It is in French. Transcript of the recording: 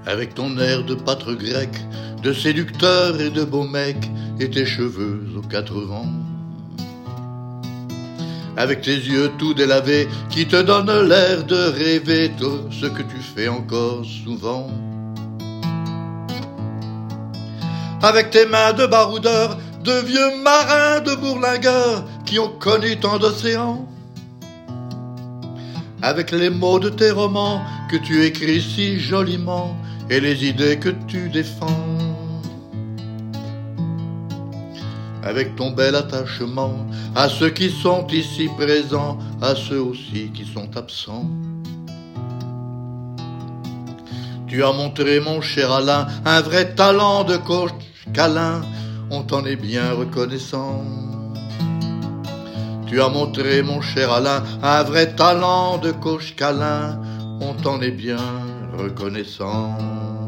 Avec ton air de pâtre grec, de séducteur et de beau mec, et tes cheveux aux quatre vents. Avec tes yeux tout délavés, qui te donnent l'air de rêver tout ce que tu fais encore souvent. Avec tes mains de baroudeurs, de vieux marins de bourlingueurs, qui ont connu tant d'océans. Avec les mots de tes romans, que tu écris si joliment, et les idées que tu défends. Avec ton bel attachement à ceux qui sont ici présents, à ceux aussi qui sont absents. Tu as montré, mon cher Alain, un vrai talent de coach câlin, on t'en est bien reconnaissant. Tu as montré, mon cher Alain, un vrai talent de coach câlin, on t'en est bien reconnaissant.